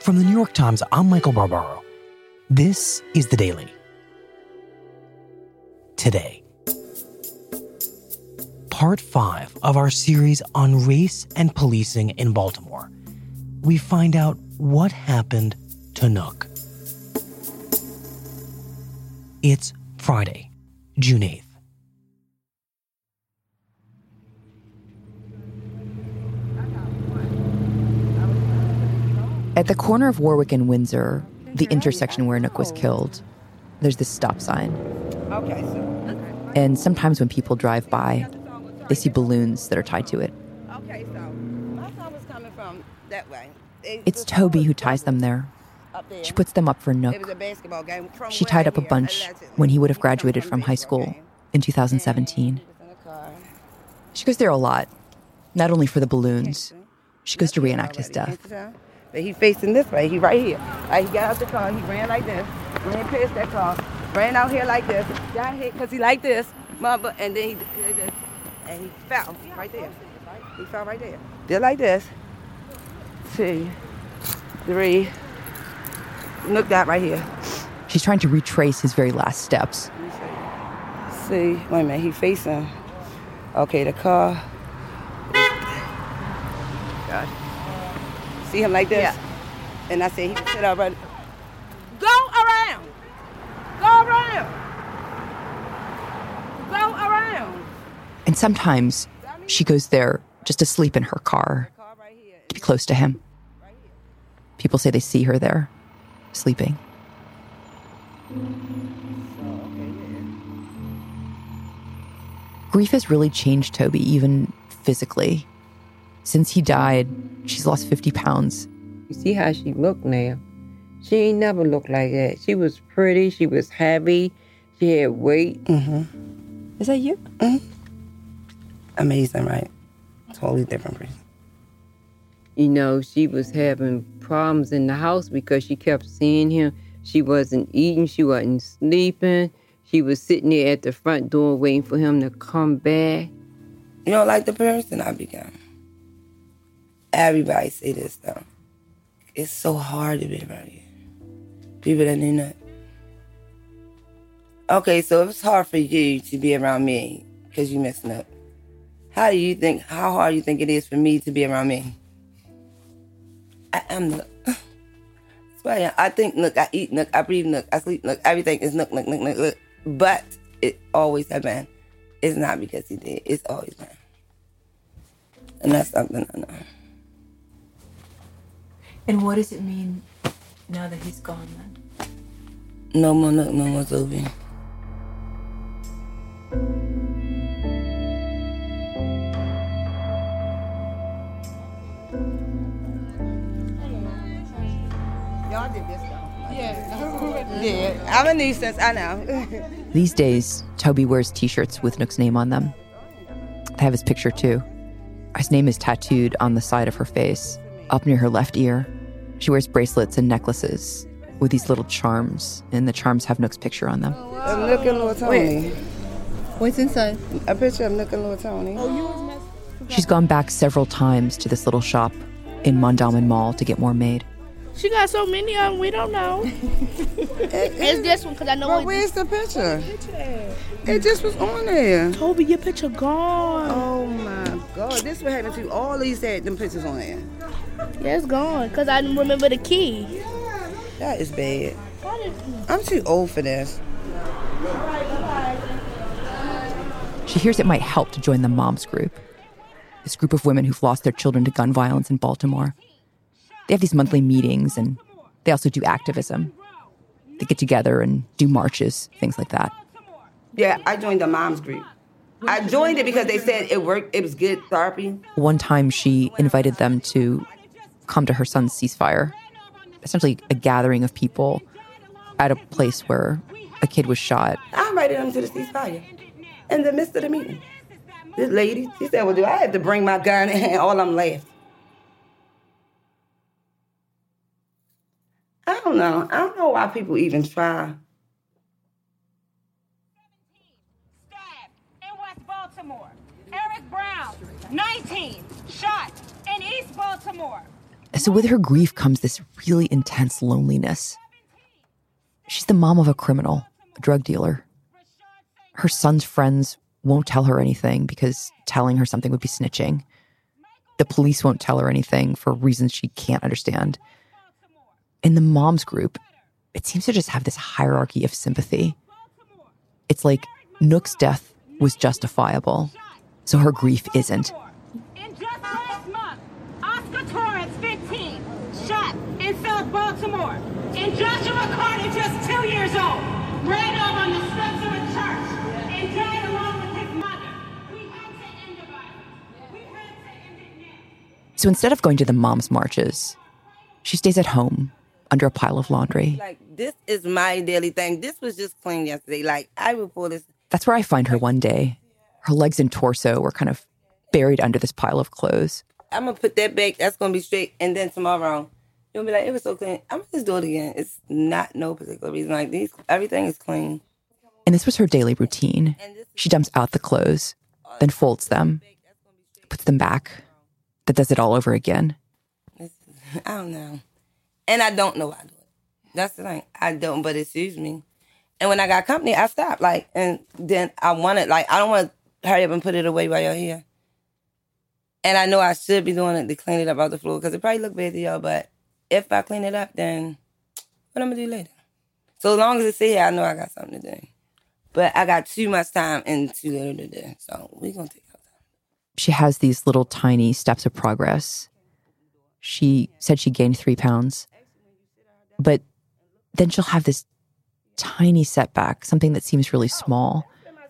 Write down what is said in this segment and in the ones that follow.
From the New York Times, I'm Michael Barbaro. This is The Daily. Today, part 5 of our series on race and policing in Baltimore. We find out what happened to Nook. It's Friday, June 8th. At the corner of Warwick and Windsor, the intersection where Nook was killed, there's this stop sign. Okay, so. And sometimes when people drive by, they see balloons that are tied to it. Okay, so my son was coming from that way. It's Toby who ties them there. Up there. She puts them up for It was Nook. a basketball game. From She way tied up a here, bunch allegedly. when he would have He coming graduated from high baseball school game. in 2017. And he was in a car. She goes there a lot, not only for the balloons. She goes to reenact his death. But he facing this way. He right here. He got out the car. He ran like this. Ran past that car. Ran out here like this. Got hit because he like this. Mama, and then he fell right there. He fell right there. Just like this. 2, 3. Look that right here. She's trying to retrace his very last steps. See, wait a minute. He facing. Okay, the car. God. See him like this? Yeah. And I said he can sit up right. Go around. Go around. Go around. And sometimes she goes there just to sleep in her car, to be close to him. People say they see her there, sleeping. Grief has really changed Toby, even physically. Since he died, she's lost 50 pounds. You see how she look now. She ain't never looked like that. She was pretty. She was heavy. She had weight. Mm-hmm. Is that you? Mm-hmm. Amazing, right? Totally different person. You know, she was having problems in the house because she kept seeing him. She wasn't eating. She wasn't sleeping. She was sitting there at the front door waiting for him to come back. You don't like the person I become. Everybody say this, though. It's so hard to be around you. People that do not. Okay, so if it's hard for you to be around me because you messing up, how hard do you think it is for me to be around me? I am Nook. That's why I think Nook, I eat Nook, I breathe Nook, I sleep Nook, everything is Nook, Nook, Nook, Nook, Nook. But it always has been. It's not because he did. It's always been. And that's something I know. And what does it mean now that he's gone then? No more Nook, no more Toby. Y'all did this though. Yeah, I'm a nuisance, I know. These days, Toby wears t-shirts with Nook's name on them. They have his picture too. His name is tattooed on the side of her face, up near her left ear. She wears bracelets and necklaces with these little charms, and the charms have Nook's picture on them. Nook and Lil Tony. What's inside? A picture of Nook and Lil Tony. She's gone back several times to this little shop in Mondawmin Mall to get more made. She got so many of them, we don't know. It's this one, because I know But where's the picture? It just was on there. Toby, your picture gone. Oh my God, this what happened to you. All these had them pictures on there. Yeah, it's gone, because I didn't remember the key. That is bad. I'm too old for this. She hears it might help to join the Moms Group, this group of women who've lost their children to gun violence in Baltimore. They have these monthly meetings, and they also do activism. They get together and do marches, things like that. Yeah, I joined the Moms Group. I joined it because they said it worked. It was good therapy. One time she invited them to come to her son's ceasefire, essentially a gathering of people at a place where a kid was shot. I invited them to the ceasefire in the midst of the meeting. This lady, she said, well, do I have to bring my gun? And all of them laughed. I don't know. I don't know why people even try. Stabbed in West Baltimore. Eric Brown, 19, shot in East Baltimore. So with her grief comes this really intense loneliness. She's the mom of a criminal, a drug dealer. Her son's friends won't tell her anything because telling her something would be snitching. The police won't tell her anything for reasons she can't understand. In the mom's group, it seems to just have this hierarchy of sympathy. It's like Nook's death was justifiable, so her grief isn't. And just last month, Oscar Torrance, 15, shot in South Baltimore. And Joshua Carter, just 2 years old, ran over on the steps of a church and died along with his mother. We had to end the violence. We had to end it now. So instead of going to the mom's marches, she stays at home under a pile of laundry. Like, this is my daily thing. This was just clean yesterday. Like, I would pull this. That's where I find her one day. Her legs and torso were kind of buried under this pile of clothes. I'm going to put that back. That's going to be straight. And then tomorrow, you'll be like, it was so clean. I'm going to just do it again. It's not no particular reason. Like, everything is clean. And this was her daily routine. She dumps out the clothes, then folds them, puts them back, then does it all over again. I don't know. And I don't know why I do it. That's the thing. I don't, but it suits me. And when I got company, I stopped. Like, and then I wanted, like, I don't want to hurry up and put it away while you're here. And I know I should be doing it to clean it up off the floor because it probably look bad to y'all, but if I clean it up, then what I'm going to do later? So as long as it's here, I know I got something to do. But I got too much time and too little to do. So we're going to take our time. She has these little tiny steps of progress. She said she gained 3 pounds. But then she'll have this tiny setback, something that seems really small.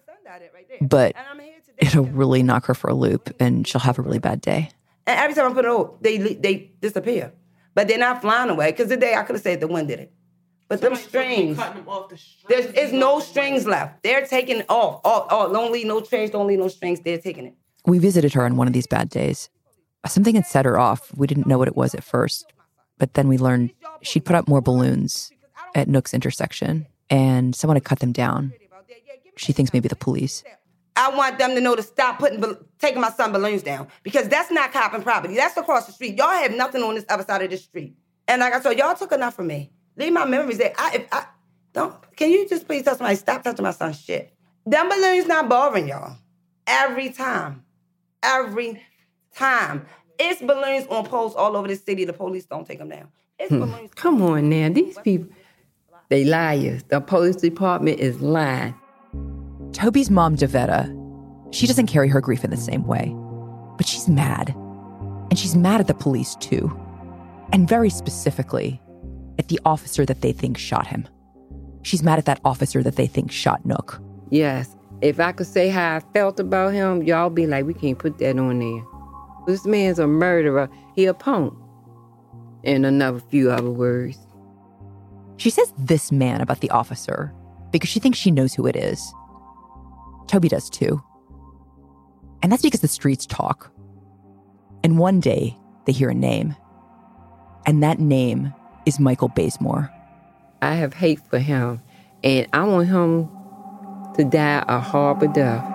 But it'll really knock her for a loop, and she'll have a really bad day. And every time I put it over, they disappear. But they're not flying away. Because today I could have said the wind did it. But them strings, there's no strings left. They're taking it off. Don't leave no strings, don't leave no strings. They're taking it. We visited her on one of these bad days. Something had set her off. We didn't know what it was at first. But then we learned she'd put up more balloons at Nook's intersection, and someone had cut them down. She thinks maybe the police. I want them to know to stop taking my son's balloons down, because that's not copping property. That's across the street. Y'all have nothing on this other side of the street. And like I said, y'all took enough from me. Leave my memories there. Can you just please tell somebody, stop touching my son's shit? Them balloons not bothering y'all. Every time. Every time. It's balloons on poles all over the city. The police don't take them down. It's balloons. Come on now. These people, they liars. The police department is lying. Toby's mom, Davetta, she doesn't carry her grief in the same way. But she's mad. And she's mad at the police, too. And very specifically, at the officer that they think shot him. She's mad at that officer that they think shot Nook. Yes. If I could say how I felt about him, y'all be like, we can't put that on there. This man's a murderer. He a punk. And another few other words. She says this man about the officer because she thinks she knows who it is. Toby does too. And that's because the streets talk. And one day, they hear a name. And that name is Michael Bazemore. I have hate for him. And I want him to die a horrible death.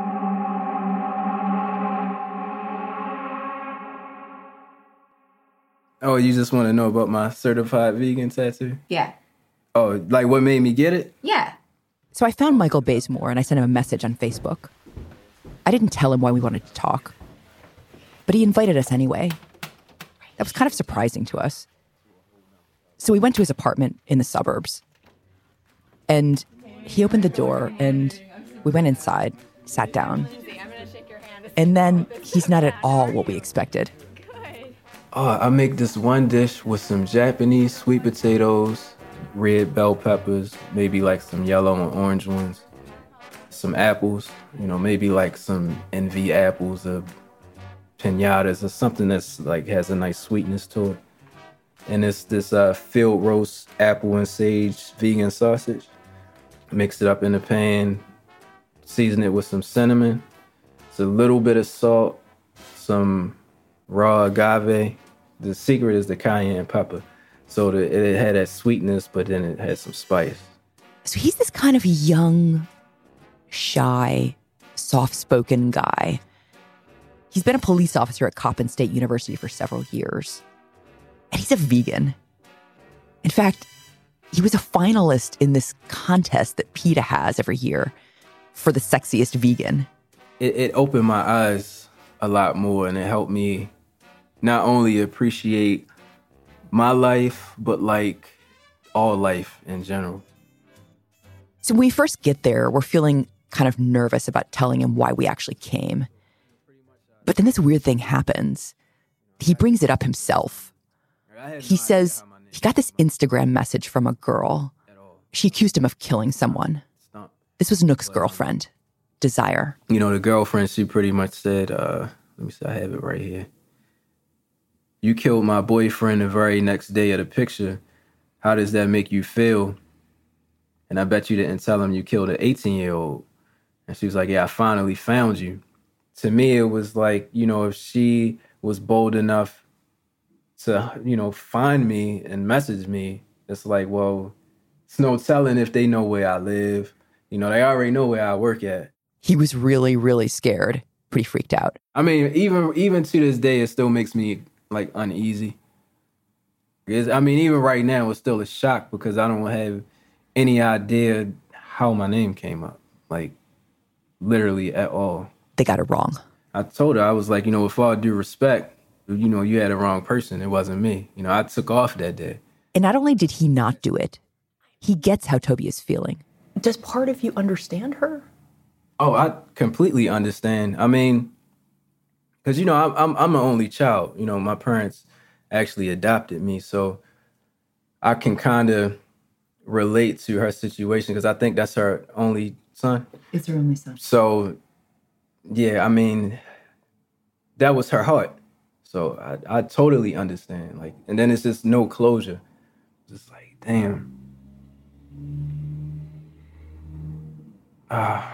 Oh, you just want to know about my certified vegan tattoo? Yeah. Oh, like what made me get it? Yeah. So I found Michael Bazemore and I sent him a message on Facebook. I didn't tell him why we wanted to talk, but he invited us anyway. That was kind of surprising to us. So we went to his apartment in the suburbs. And he opened the door and we went inside, sat down. And then he's not at all what we expected. Oh, I make this one dish with some Japanese sweet potatoes, red bell peppers, maybe like some yellow and orange ones, some apples, maybe like some NV apples or pinatas or something that's like has a nice sweetness to it. And it's this field roast apple and sage vegan sausage. Mix it up in a pan, season it with some cinnamon, it's a little bit of salt, some raw agave. The secret is the cayenne pepper. So it had that sweetness, but then it had some spice. So he's this kind of young, shy, soft-spoken guy. He's been a police officer at Coppin State University for several years. And he's a vegan. In fact, he was a finalist in this contest that PETA has every year for the sexiest vegan. It opened my eyes a lot more, and it helped me not only appreciate my life, but like all life in general. So when we first get there, we're feeling kind of nervous about telling him why we actually came. But then this weird thing happens. He brings it up himself. He says he got this Instagram message from a girl. She accused him of killing someone. This was Nook's girlfriend, Desire. You know, the girlfriend, she pretty much said, let me see, I have it right here. You killed my boyfriend the very next day of the picture. How does that make you feel? And I bet you didn't tell him you killed an 18-year-old. And she was like, yeah, I finally found you. To me, it was like, you know, if she was bold enough to, you know, find me and message me, it's like, well, it's no telling if they know where I live. You know, they already know where I work at. He was really, really scared, pretty freaked out. I mean, even to this day, it still makes me, like, uneasy. I mean, even right now, it's still a shock because I don't have any idea how my name came up. Like, literally at all. They got it wrong. I told her, I was like, you know, with all due respect, you know, you had the wrong person. It wasn't me. You know, I took off that day. And not only did he not do it, he gets how Toby is feeling. Does part of you understand her? Oh, I completely understand. I mean, because, you know, I'm an only child. You know, my parents actually adopted me. So I can kind of relate to her situation because I think that's her only son. It's her only son. So, yeah, I mean, that was her heart. So I totally understand. Like, and then it's just no closure. Just like, damn. I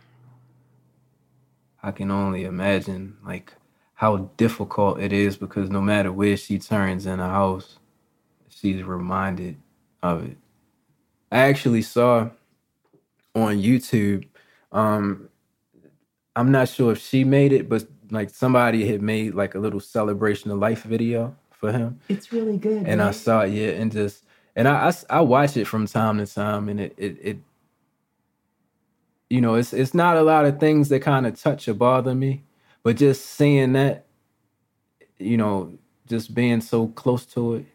can only imagine, like, how difficult it is because no matter where she turns in a house, she's reminded of it. I actually saw on YouTube, I'm not sure if she made it, but like somebody had made like a little celebration of life video for him. It's really good. And right? I saw it, yeah, and I watch it from time to time, and it you know, it's not a lot of things that kind of touch or bother me, but just seeing that, you know, just being so close to it,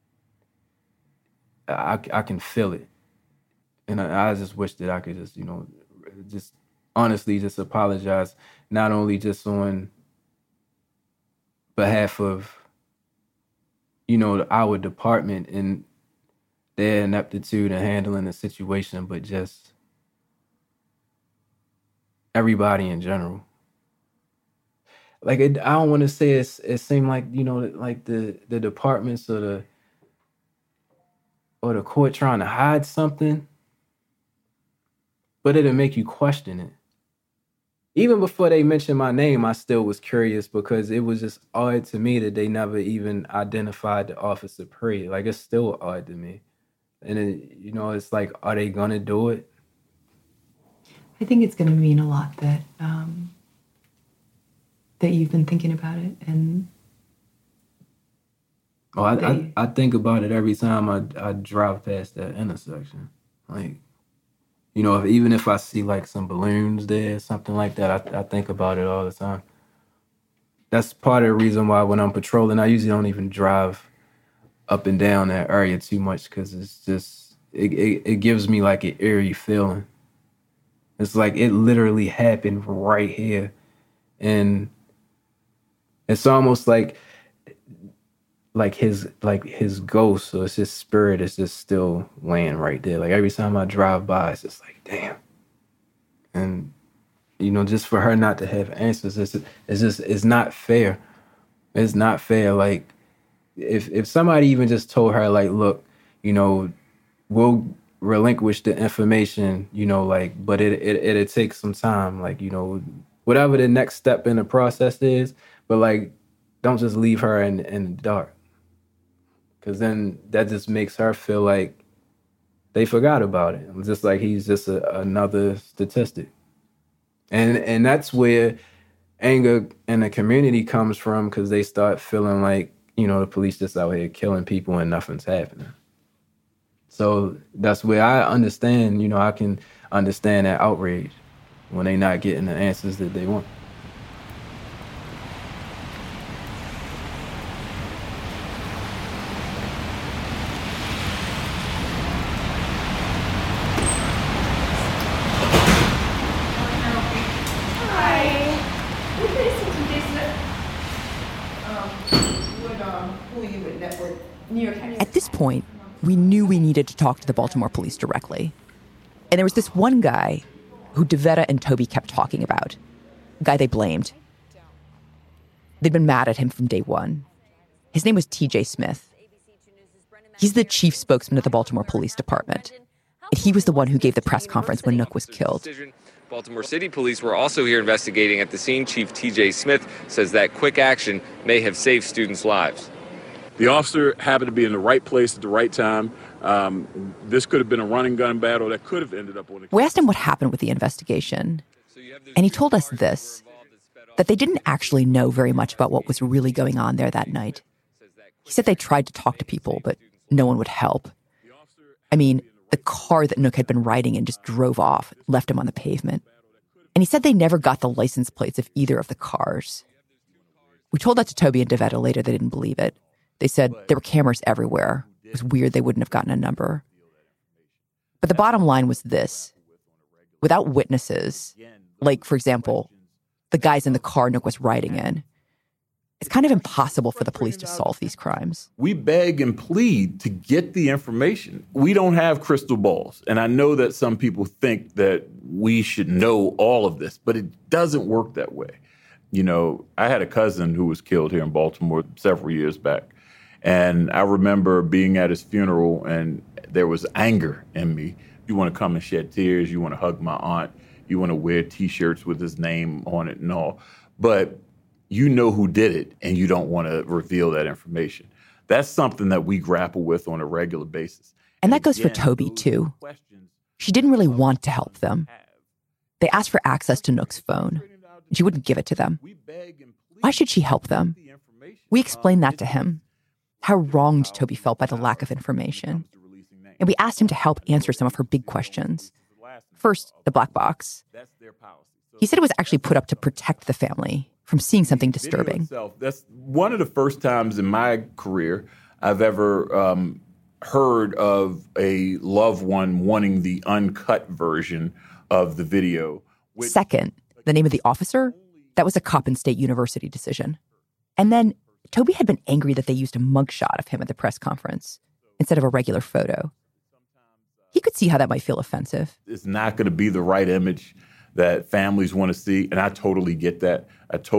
I can feel it. And I just wish that I could just, you know, just honestly just apologize, not only just on behalf of, you know, our department and their ineptitude in handling the situation, but just everybody in general. Like, I don't want to say it seemed like, you know, like the departments or the court trying to hide something, but it'll make you question it. Even before they mentioned my name, I still was curious because it was just odd to me that they never even identified the Officer Prey. Like, it's still odd to me. And, you know, it's like, are they going to do it? I think it's going to mean a lot that that you've been thinking about it. And I think about it every time I drive past that intersection. Like, you know, even if I see like some balloons there, something like that, I think about it all the time. That's part of the reason why when I'm patrolling, I usually don't even drive up and down that area too much because it's just, it gives me like an eerie feeling. It's like it literally happened right here. And it's almost like his ghost or his spirit is just still laying right there. Like every time I drive by, it's just like, damn. And, you know, just for her not to have answers, it's not fair. It's not fair. Like if somebody even just told her like, look, you know, we'll relinquish the information, you know, like, but it'll take some time, like, you know, whatever the next step in the process is, but like, don't just leave her in the dark. Because then that just makes her feel like they forgot about it. It's just like he's just another statistic. And that's where anger in the community comes from, because they start feeling like the police just out here killing people and nothing's happening. So that's where I understand, I can understand that outrage when they not getting the answers that they want. At this point, we knew we needed to talk to the Baltimore police directly. And there was this one guy who DeVetta and Toby kept talking about, a guy they blamed. They'd been mad at him from day one. His name was TJ Smith. He's the chief spokesman at the Baltimore Police Department. And he was the one who gave the press conference when Nook was killed. Baltimore City Police were also here investigating at the scene. Chief TJ Smith says that quick action may have saved students' lives. The officer happened to be in the right place at the right time. This could have been a running gun battle that could have ended up on the... We asked him what happened with the investigation. And he told us this, that they didn't actually know very much about what was really going on there that night. He said they tried to talk to people, but no one would help. I mean, the car that Nook had been riding in just drove off, left him on the pavement. And he said they never got the license plates of either of the cars. We told that to Toby and DeVetta later. They didn't believe it. They said there were cameras everywhere. It was weird they wouldn't have gotten a number. But the bottom line was this. Without witnesses, like, for example, the guys in the car Nook was riding in, it's kind of impossible for the police to solve these crimes. We beg and plead to get the information. We don't have crystal balls. And I know that some people think that we should know all of this, but it doesn't work that way. I had a cousin who was killed here in Baltimore several years back. And I remember being at his funeral, and there was anger in me. You want to come and shed tears. You want to hug my aunt. You want to wear T-shirts with his name on it and all. But you know who did it, and you don't want to reveal that information. That's something that we grapple with on a regular basis. And that goes for Toby, too. She didn't really want to help them. They asked for access to Nook's phone. She wouldn't give it to them. Why should she help them? We explained that to him. How wronged Toby felt by the lack of information. And we asked him to help answer some of her big questions. First, the black box. He said it was actually put up to protect the family from seeing something disturbing. That's one of the first times in my career I've ever heard of a loved one wanting the uncut version of the video. Second, the name of the officer, that was a Coppin State University decision. And then Toby had been angry that they used a mugshot of him at the press conference instead of a regular photo. He could see how that might feel offensive. It's not going to be the right image that families want to see, and I totally get that.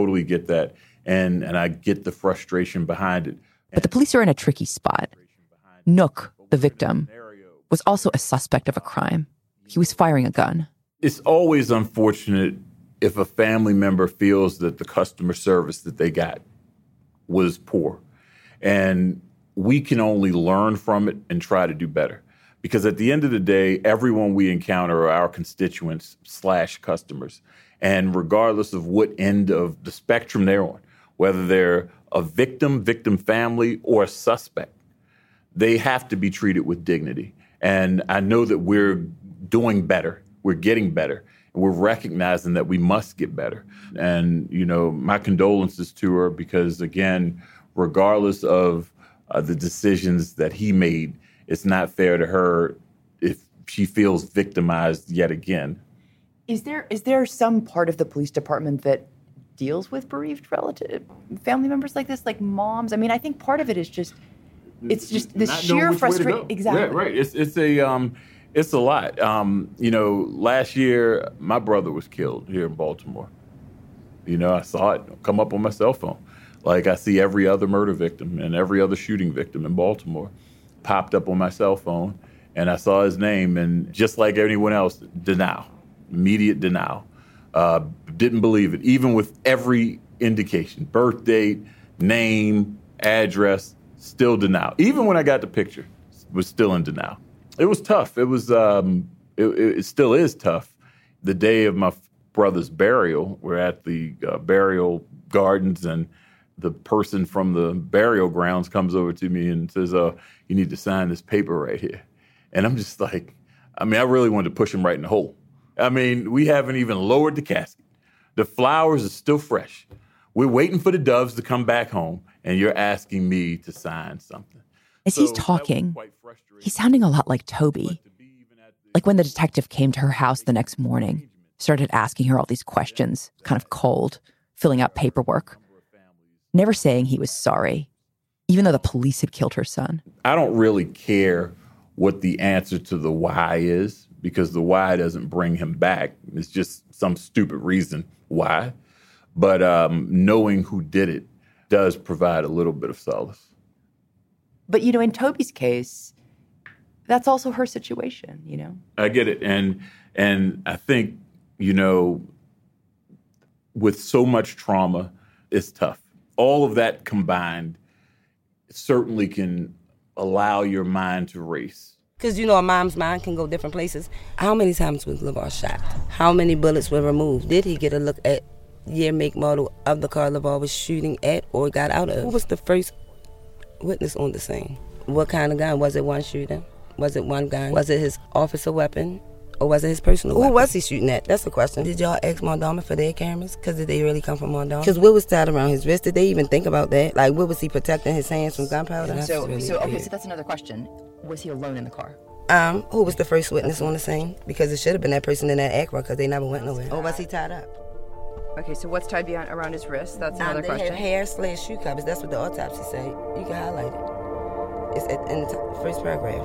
And I get the frustration behind it. But the police are in a tricky spot. Nook, the victim, was also a suspect of a crime. He was firing a gun. It's always unfortunate if a family member feels that the customer service that they got was poor. And we can only learn from it and try to do better. Because at the end of the day, everyone we encounter are our constituents / customers. And regardless of what end of the spectrum they're on, whether they're a victim family, or a suspect, they have to be treated with dignity. And I know that we're doing better. We're getting better. And we're recognizing that we must get better. And, my condolences to her because, again, regardless of the decisions that he made, it's not fair to her if she feels victimized yet again. Is there some part of the police department that deals with bereaved family members like this, like moms? I mean, I think part of it is just this sheer frustration. Exactly. Yeah, right. It's a lot. Last year my brother was killed here in Baltimore. I saw it come up on my cell phone, like I see every other murder victim and every other shooting victim in Baltimore. Popped up on my cell phone, and I saw his name, and just like anyone else, denial, immediate denial. Didn't believe it, even with every indication, birth date, name, address, still denial. Even when I got the picture, was still in denial. It was tough. It was, it still is tough. The day of my brother's burial, we're at the burial gardens, and the person from the burial grounds comes over to me and says, you need to sign this paper right here. And I'm just like, I really wanted to push him right in the hole. We haven't even lowered the casket. The flowers are still fresh. We're waiting for the doves to come back home, and you're asking me to sign something. As he's talking, he's sounding a lot like Toby. Like when the detective came to her house the next morning, started asking her all these questions, kind of cold, filling out paperwork, never saying he was sorry, even though the police had killed her son. I don't really care what the answer to the why is, because the why doesn't bring him back. It's just some stupid reason why. But knowing who did it does provide a little bit of solace. But, in Toby's case, that's also her situation, I get it. And I think, with so much trauma, it's tough. All of that combined certainly can allow your mind to race. Because, a mom's mind can go different places. How many times was LeVar shot? How many bullets were removed? Did he get a look at year, make, model of the car LeVar was shooting at or got out of? Who was the first witness on the scene? What kind of gun? Was it one shooting? Was it one gun? Was it his officer weapon? Or was it his personal weapon? Who was he shooting at? That's the question. Did y'all ask Mondama for their cameras? Because did they really come from Mondama? Because what was tied around his wrist? Did they even think about that? Like, what was he protecting his hands from gunpowder? So that's another question. Was he alone in the car? Who was the first witness on the scene? Because it should have been that person in that Acura, because they never went nowhere. Or was he tied up? Okay, so what's tied around his wrist? That's another question. They had hair/shoe covers. That's what the autopsy said. You can highlight it. It's in the first paragraph.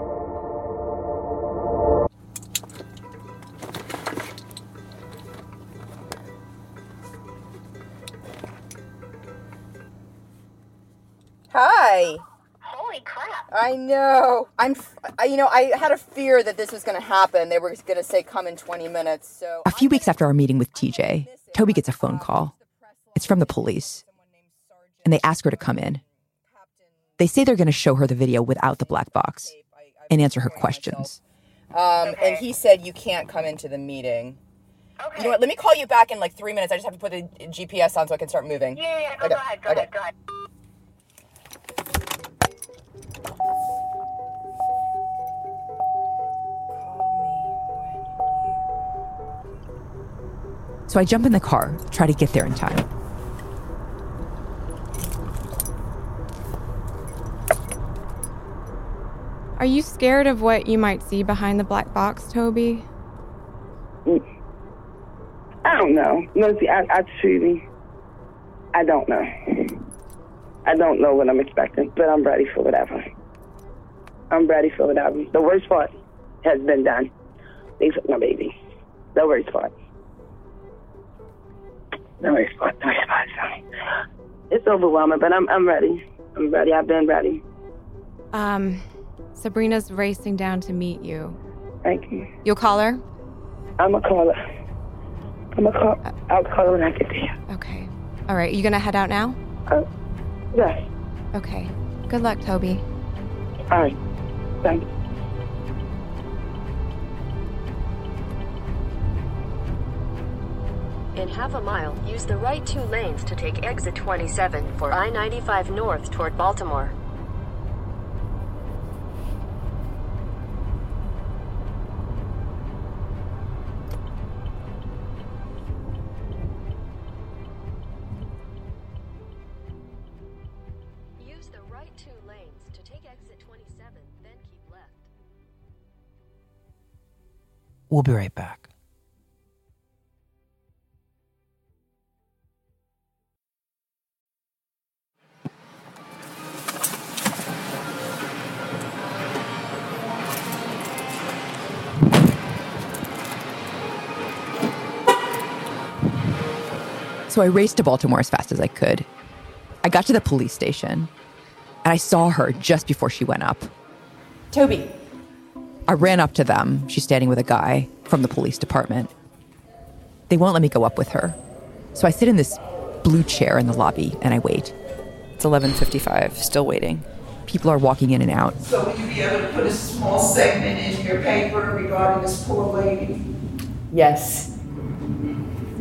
Hi. Holy crap. I know. I had a fear that this was going to happen. They were going to say come in 20 minutes. So a few weeks after our meeting with TJ, Toby gets a phone call. It's from the police. And they ask her to come in. They say they're going to show her the video without the black box and answer her questions. And he said you can't come into the meeting. Okay. You know what? Let me call you back in 3 minutes. I just have to put the GPS on so I can start moving. Yeah. Go ahead. So I jump in the car, try to get there in time. Are you scared of what you might see behind the black box, Toby? I don't know. Lucy, I truly, I don't know. I don't know what I'm expecting, but I'm ready for whatever. The worst part has been done. They took my baby. The worst part. It's overwhelming, but I'm ready. I've been ready. Sabrina's racing down to meet you. Thank you. You'll call her? I'm a caller. I'll call her when I get there. Okay. All right, you gonna head out now? Yes. Okay. Good luck, Toby. All right. Thank you. In half a mile, use the right 2 lanes to take exit 27 for I-95 north toward Baltimore. Use the right 2 lanes to take exit 27, then keep left. We'll be right back. So I raced to Baltimore as fast as I could. I got to the police station, and I saw her just before she went up. Toby. I ran up to them. She's standing with a guy from the police department. They won't let me go up with her. So I sit in this blue chair in the lobby, and I wait. It's 11:55, still waiting. People are walking in and out. So will you be able to put a small segment in your paper regarding this poor lady? Yes.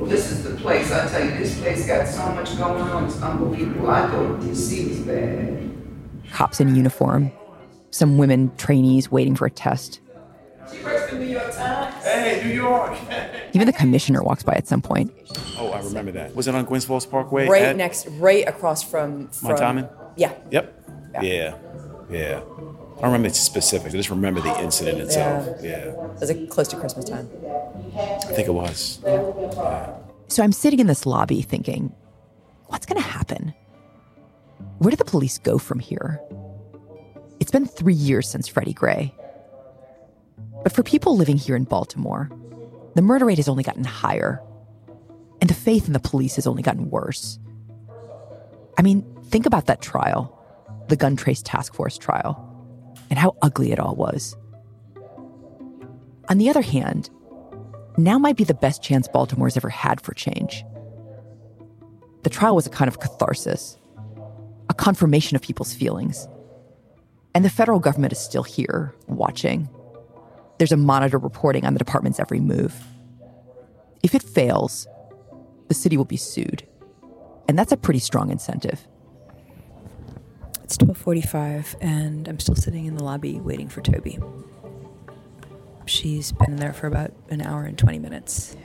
This is the place. I tell you, this place got so much going on. It's unbelievable. I thought DC was bad. Cops in uniform, some women trainees waiting for a test. She works for New York Times. Hey, New York. Even the commissioner walks by at some point. Oh, I remember that. Was it on Gwynns Falls Parkway? Right across from Montaman? Yeah. Yep. Yeah. I don't remember the specifics. I just remember the incident itself. Yeah. Was it close to Christmas time? I think it was. So I'm sitting in this lobby thinking, what's going to happen? Where do the police go from here? It's been 3 years since Freddie Gray. But for people living here in Baltimore, the murder rate has only gotten higher. And the faith in the police has only gotten worse. I mean, think about that trial, the Gun Trace Task Force trial, and how ugly it all was. On the other hand, now might be the best chance Baltimore's ever had for change. The trial was a kind of catharsis, a confirmation of people's feelings. And the federal government is still here, watching. There's a monitor reporting on the department's every move. If it fails, the city will be sued. And that's a pretty strong incentive. It's 12:45, and I'm still sitting in the lobby waiting for Toby. She's been in there for about an hour and 20 minutes.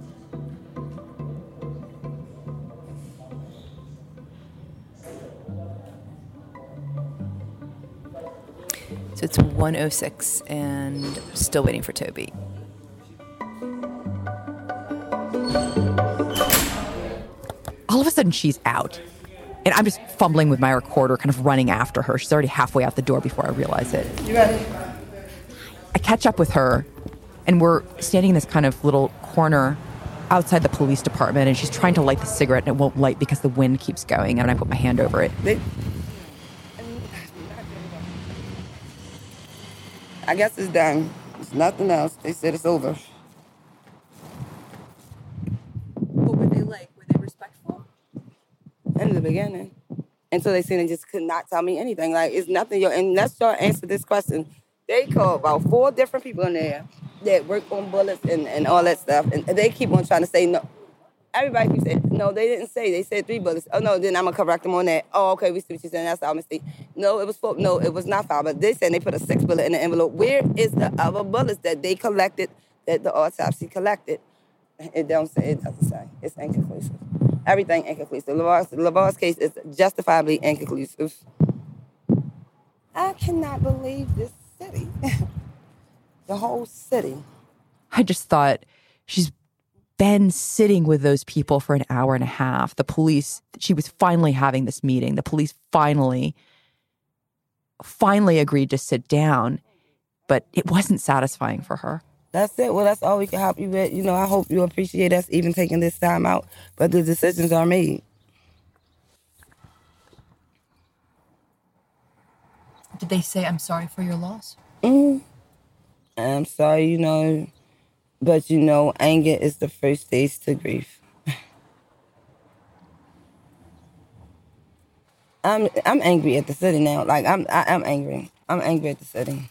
So it's 1:06, and still waiting for Toby. All of a sudden, she's out. And I'm just fumbling with my recorder, kind of running after her. She's already halfway out the door before I realize it. You ready? I catch up with her, and we're standing in this kind of little corner outside the police department, and she's trying to light the cigarette, and it won't light because the wind keeps going, and I put my hand over it. I guess it's done. It's nothing else. They said it's over. What were they like? Were they respectful? In the beginning. Until they said they just could not tell me anything. Like, it's nothing. And let's start answer this question. They called about 4 different people in there that work on bullets and all that stuff. And they keep on trying to say no. Everybody keeps saying, no, they didn't say. They said 3 bullets. Oh, no, then I'm going to correct them on that. Oh, okay, we see what you're saying. That's our mistake. No, it was 4. No, it was not 5. But they said they put a 6 bullet in the envelope. Where is the other bullets that they collected, that the autopsy collected? It doesn't say. It's inconclusive. Everything inconclusive. LaVar's case is justifiably inconclusive. I cannot believe this city. The whole city. I just thought, she's been sitting with those people for an hour and a half. The police, she was finally having this meeting. The police finally agreed to sit down, but it wasn't satisfying for her. That's it. Well, that's all we can help you with. You know, I hope you appreciate us even taking this time out, but the decisions are made. Did they say, I'm sorry for your loss? I'm sorry, you know, but you know, anger is the first stage to grief. I'm angry at the city now. Like, I'm angry. I'm angry at the city.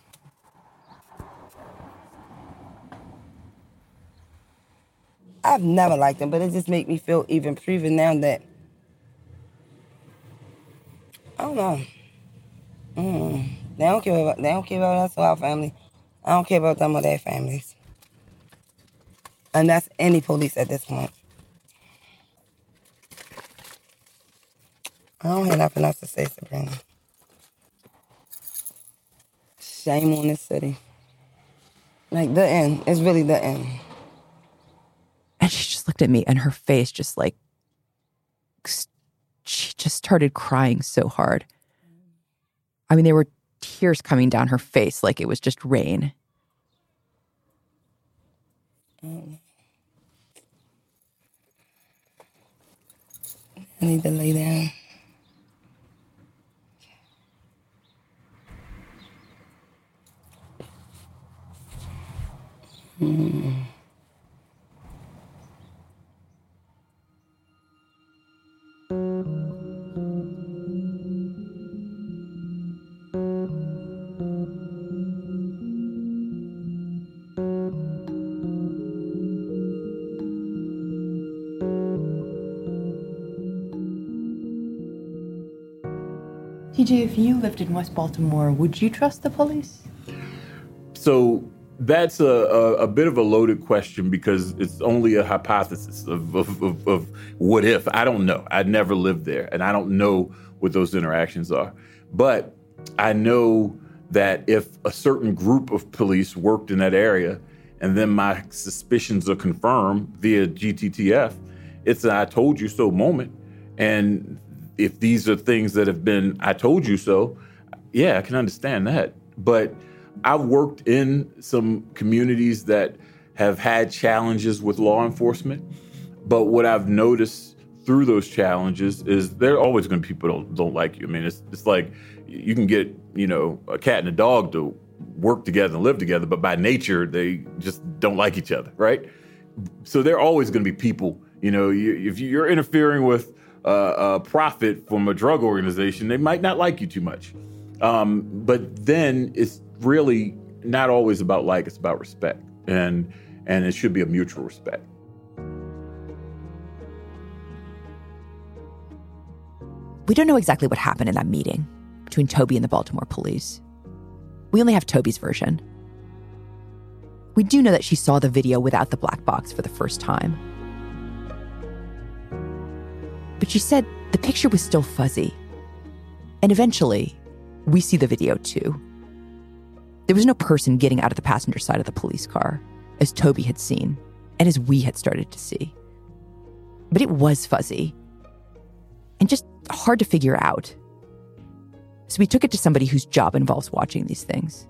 I've never liked them, but it just makes me feel even proven now that, I don't know. They don't care about us or our family. I don't care about them or their families. And that's any police at this point. I don't have nothing else to say, Sabrina. Shame on this city. Like, the end. It's really the end. And she just looked at me, and her face just like, she just started crying so hard. I mean, there were tears coming down her face like it was just rain. I need to lay down. TJ, if you lived in West Baltimore, would you trust the police? So that's a bit of a loaded question because it's only a hypothesis of what if. I don't know. I never lived there, and I don't know what those interactions are. But I know that if a certain group of police worked in that area, and then my suspicions are confirmed via GTTF, it's an I told you so moment. And if these are things that have been I told you so, yeah, I can understand that. But I've worked in some communities that have had challenges with law enforcement. But what I've noticed through those challenges is there are always going to be people who don't like you. I mean, it's like you can get, a cat and a dog to work together and live together, but by nature, they just don't like each other, right? So there are always going to be people, if you're interfering with a profit from a drug organization, they might not like you too much. But then it's really not always about like, it's about respect. And it should be a mutual respect. We don't know exactly what happened in that meeting between Toby and the Baltimore police. We only have Toby's version. We do know that she saw the video without the black box for the first time. But she said the picture was still fuzzy. And eventually, we see the video too. There was no person getting out of the passenger side of the police car, as Toby had seen, and as we had started to see. But it was fuzzy, and just hard to figure out. So we took it to somebody whose job involves watching these things.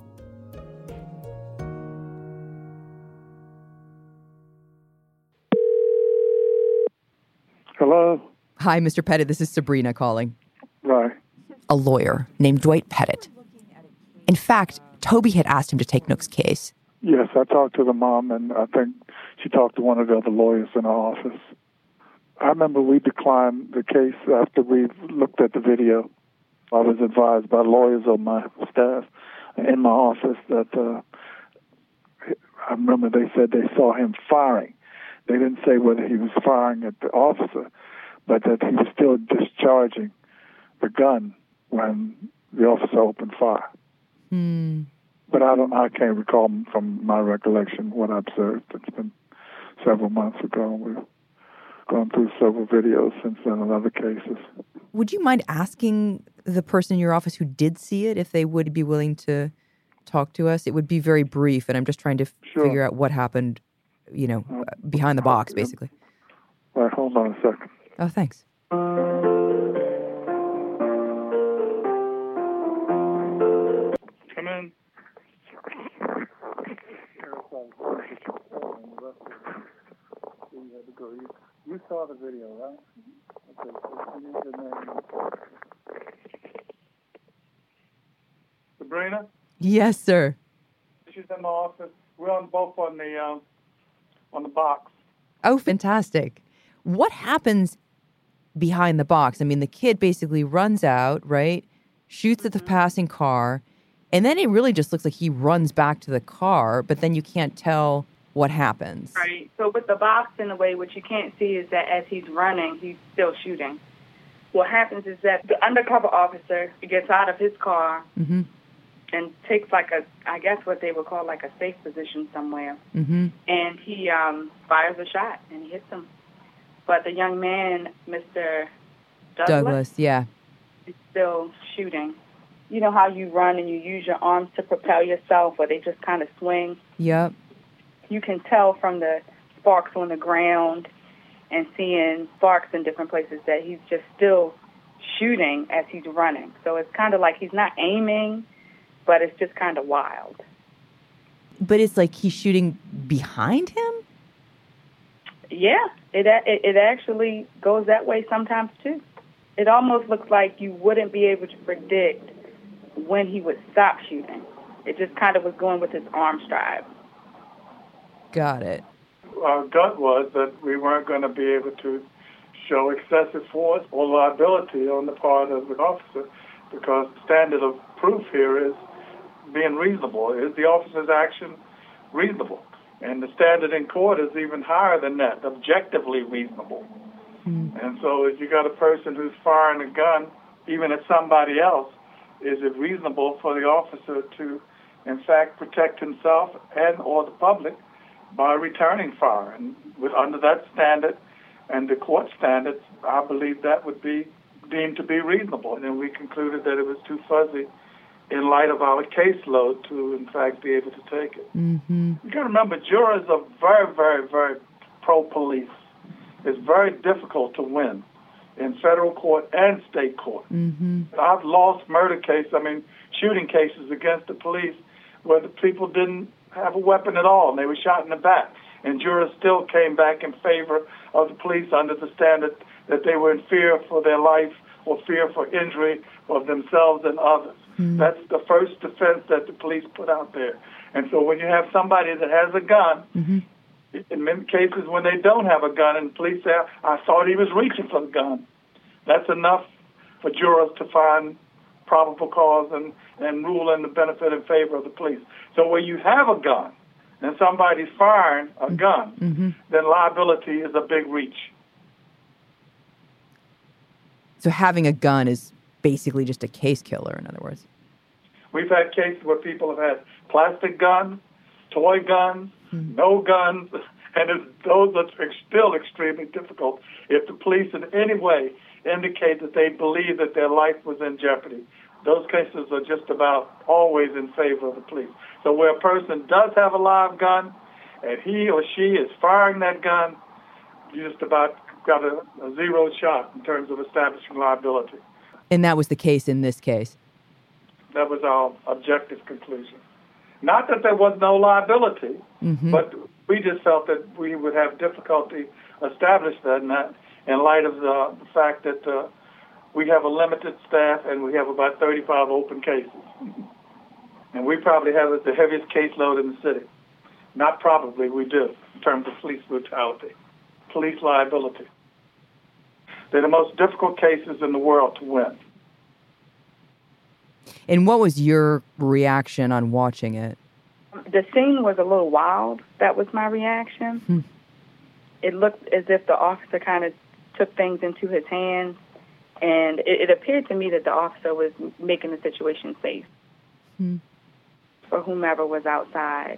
Hello? Hi, Mr. Pettit. This is Sabrina calling. Right. A lawyer named Dwight Pettit. In fact, Toby had asked him to take Nook's case. Yes, I talked to the mom, and I think she talked to one of the other lawyers in our office. I remember we declined the case after we looked at the video. I was advised by lawyers on my staff in my office that I remember they said they saw him firing. They didn't say whether he was firing at the officer, but that he was still discharging the gun when the officer opened fire. But I can't recall from my recollection what I observed. It's been several months ago. We've gone through several videos since then in other cases. Would you mind asking the person in your office who did see it if they would be willing to talk to us? It would be very brief, and I'm just trying to figure out what happened, behind the box, basically. All right, hold on a second. Oh, thanks. Come in. You saw the video, right? Okay, so you need your name. Sabrina? Yes, sir. She's in my office. We're both on the box. Oh, fantastic. What happens behind the box? I mean, the kid basically runs out, right? Shoots at the passing car. And then it really just looks like he runs back to the car, but then you can't tell what happens. Right. So with the box in the way, what you can't see is that as he's running, he's still shooting. What happens is that the undercover officer gets out of his car and takes I guess what they would call a safe position somewhere. And he fires a shot and he hits him. But the young man, Mr. Douglas, yeah, is still shooting. You know how you run and you use your arms to propel yourself, or they just kind of swing? Yep. You can tell from the sparks on the ground and seeing sparks in different places that he's just still shooting as he's running. So it's kind of like he's not aiming, but it's just kind of wild. But it's like he's shooting behind him? Yeah, it actually goes that way sometimes too. It almost looks like you wouldn't be able to predict when he would stop shooting. It just kind of was going with his arm stride. Got it. Our gut was that we weren't going to be able to show excessive force or liability on the part of the officer because the standard of proof here is being reasonable. Is the officer's action reasonable? And the standard in court is even higher than that, objectively reasonable. And so if you got a person who's firing a gun, even at somebody else, is it reasonable for the officer to, in fact, protect himself and or the public by returning fire? And under that standard and the court standards, I believe that would be deemed to be reasonable. And then we concluded that it was too fuzzy in light of our caseload to, in fact, be able to take it. Mm-hmm. You got to remember, jurors are very, very, very pro-police. It's very difficult to win in federal court and state court. Mm-hmm. I've lost murder cases, shooting cases against the police where the people didn't have a weapon at all and they were shot in the back. And jurors still came back in favor of the police under the standard that they were in fear for their life or fear for injury of themselves and others. Mm-hmm. That's the first defense that the police put out there. And so when you have somebody that has a gun, mm-hmm. in many cases when they don't have a gun and the police say, I thought he was reaching for the gun, that's enough for jurors to find probable cause and rule in the benefit in favor of the police. So when you have a gun and somebody's firing a gun, mm-hmm. then liability is a big reach. So having a gun is basically just a case killer, in other words. We've had cases where people have had plastic guns, toy guns, mm-hmm. no guns, and those are still extremely difficult if the police in any way indicate that they believe that their life was in jeopardy. Those cases are just about always in favor of the police. So where a person does have a live gun and he or she is firing that gun, you just about got a zero shot in terms of establishing liability. And that was the case in this case? That was our objective conclusion. Not that there was no liability, mm-hmm. but we just felt that we would have difficulty establishing that in light of the fact that we have a limited staff and we have about 35 open cases. And we probably have the heaviest caseload in the city. Not probably, we do, in terms of police brutality, police liability. They're the most difficult cases in the world to win. And what was your reaction on watching it? The scene was a little wild. That was my reaction. It looked as if the officer kind of took things into his hands, and it appeared to me that the officer was making the situation safe for whomever was outside.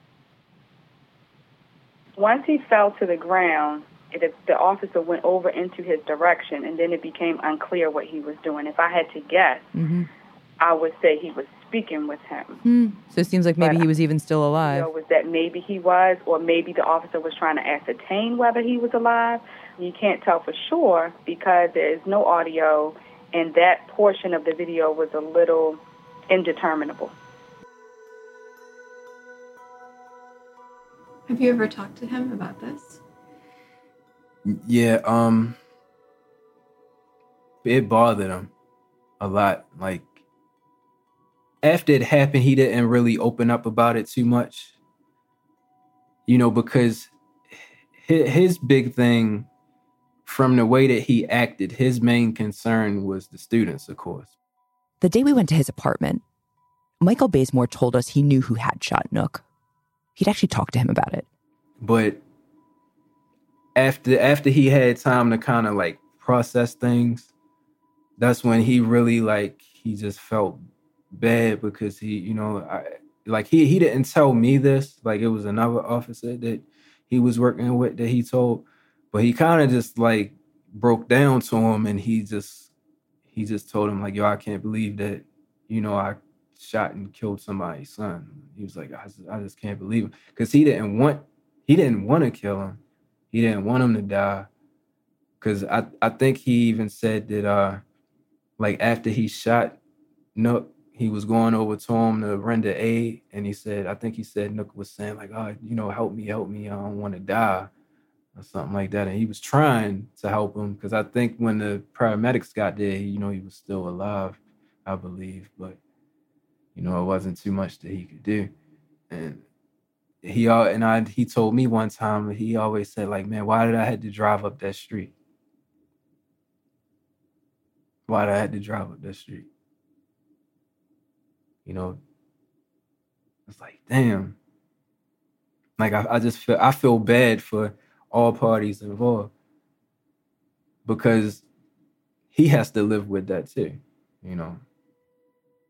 Once he fell to the ground, the officer went over into his direction, and then it became unclear what he was doing. If I had to guess, mm-hmm. I would say he was speaking with him. So it seems like maybe he was even still alive. Was that maybe he was, or maybe the officer was trying to ascertain whether he was alive. You can't tell for sure because there is no audio, and that portion of the video was a little indeterminable. Have you ever talked to him about this? Yeah, it bothered him a lot. Like, after it happened, he didn't really open up about it too much. Because his big thing, from the way that he acted, his main concern was the students, of course. The day we went to his apartment, Michael Bazemore told us he knew who had shot Nook. He'd actually talked to him about it. But after he had time to kind of process things, that's when he really he just felt bad because he didn't tell me this. It was another officer that he was working with that he told, but he kind of just broke down to him, and he just told him yo, I can't believe that I shot and killed somebody's son. He was like, I just can't believe it, because he didn't want to kill him. He didn't want him to die, because I think he even said that after he shot Nook, he was going over to him to render aid, and I think he said Nook was saying help me, I don't want to die, or something like that. And he was trying to help him, because I think when the paramedics got there, he was still alive, I believe, but it wasn't too much that he could do. And he told me one time, he always said man, why did I have to drive up that street? Why did I have to drive up that street? It's damn. I feel bad for all parties involved, because he has to live with that too,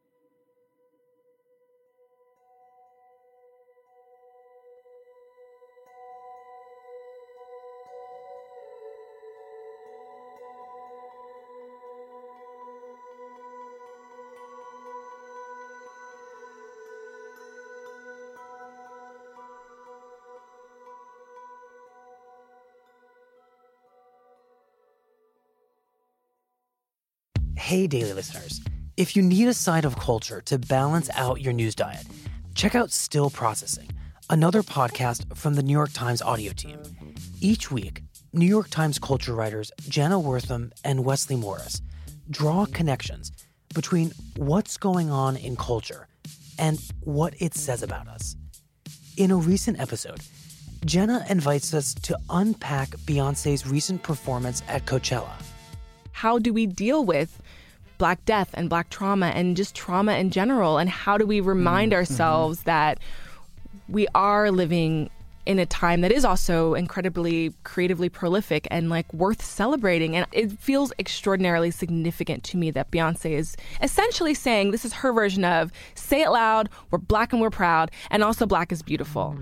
Hey, Daily listeners. If you need a side of culture to balance out your news diet, check out Still Processing, another podcast from the New York Times audio team. Each week, New York Times culture writers Jenna Wortham and Wesley Morris draw connections between what's going on in culture and what it says about us. In a recent episode, Jenna invites us to unpack Beyoncé's recent performance at Coachella. How do we deal with Black death and Black trauma and just trauma in general? And how do we remind ourselves that we are living in a time that is also incredibly creatively prolific and like worth celebrating? And it feels extraordinarily significant to me that Beyonce is essentially saying this is her version of say it loud, we're Black and we're proud, and also Black is beautiful.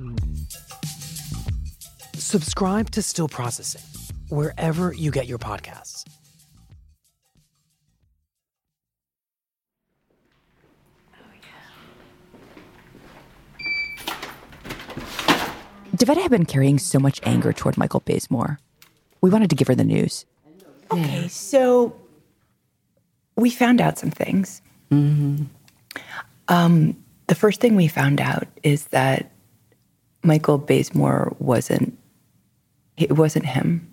Subscribe to Still Processing wherever you get your podcasts. Devetta had been carrying so much anger toward Michael Bazemore. We wanted to give her the news. Okay, so we found out some things. Mm-hmm. The first thing we found out is that Michael Bazemore wasn't him.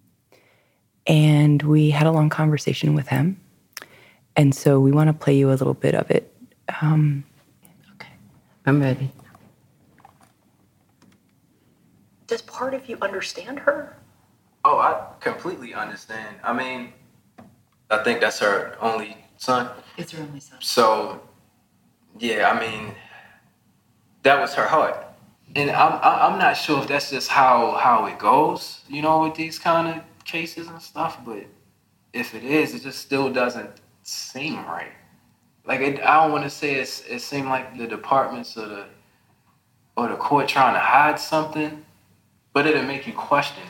And we had a long conversation with him. And so we want to play you a little bit of it. Okay, I'm ready. Does part of you understand her? Oh, I completely understand. I mean, I think that's her only son. It's her only son. So, yeah, I mean, that was her heart. And I'm not sure if that's just how it goes, you know, with these kind of cases and stuff. But if it is, it just still doesn't seem right. Like, I don't want to say it seemed like the departments or the court trying to hide something. But it'll make you question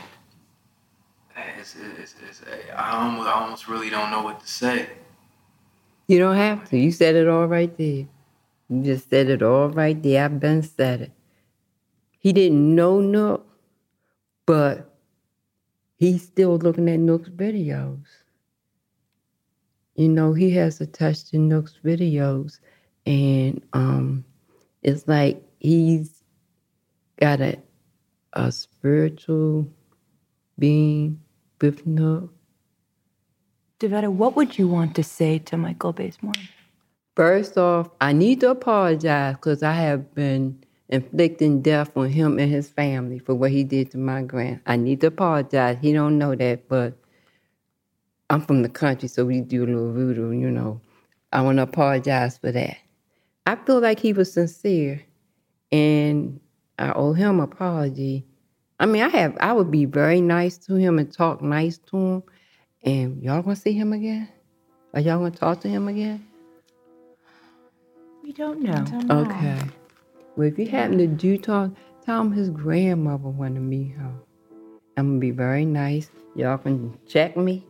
it. I almost really don't know what to say. You don't have to. You said it all right there. You just said it all right there. I've been said it. He didn't know Nook, but he's still looking at Nook's videos. You know, he has attached to Nook's videos, and it's like he's got a spiritual being with Nook. Devetta, what would you want to say to Michael Bazemore? First off, I need to apologize because I have been inflicting death on him and his family for what he did to my grand. I need to apologize. He don't know that, but I'm from the country, so we do a little voodoo, you know. I want to apologize for that. I feel like he was sincere, and I owe him an apology. I mean, I would be very nice to him and talk nice to him. And y'all gonna see him again? Are y'all gonna talk to him again? We don't know. Okay. Well, if you happen to do talk, tell him his grandmother wanted to meet him. I'm gonna be very nice. Y'all can check me.